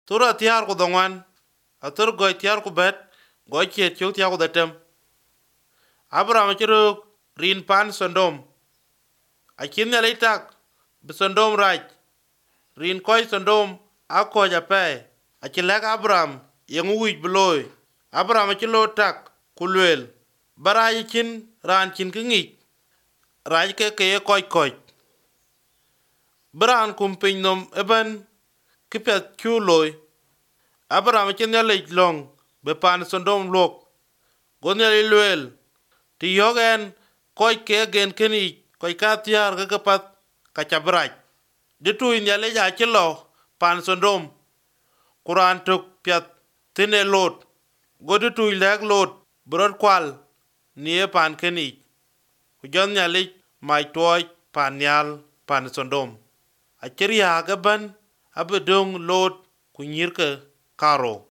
Tura tiar ku dongwan, atur goy tiar ku bet, goy chet chuk tiar ku datem. Abraham chiruk rin pan Sodom. Akin ya leitak, bi Sodom raj. Rin koy Sodom ako jape. Achilek Abraham yang uwij beloy. Abraham achilo tak kulwel. Baraj chin ran chin kingich. Raj ke koy koy. Bran kumpin nom eben kipet chuloy. Abraham chin ya lej long be pan Sodom lok. Gon ya lwel. Ti yogen koy ke gen kenich koy ka tiar ke kapat kachabraj. Ditu in ya leja chilo pan Sodom. Quran tuk piat tine lot. Godi tu leg lot brod kwal nie pan kenich. Kujon ya lej mai toy pan nyal pan Sodom. Acheria gaban abedong lot kunyirke karo.